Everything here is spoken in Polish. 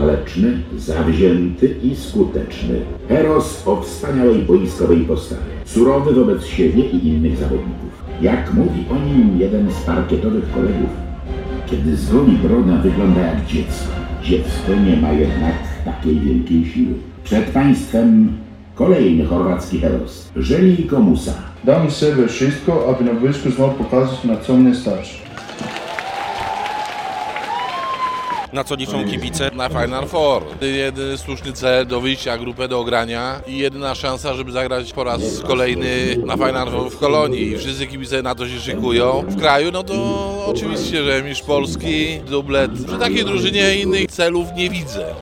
waleczny, zawzięty i skuteczny. Heros o wspaniałej boiskowej postawie, surowy wobec siebie i innych zawodników. Jak mówi o nim jeden z parkietowych kolegów, kiedy zgoni broda, wygląda jak dziecko. Dziecko nie ma jednak takiej wielkiej siły. Przed państwem kolejny chorwacki heros, Željko Musa. Dam iz sebe wszystko, aby na boisku znał pokazać, na co mnie stać. Na co liczą kibice? Na Final Four. Jedyny słuszny cel do wyjścia grupy do ogrania i jedyna szansa, żeby zagrać po raz kolejny na Final Four w Kolonii. I wszyscy kibice na to się szykują. W kraju, no to oczywiście, że mistrz Polski, dublet. Przy takiej drużynie innych celów nie widzę.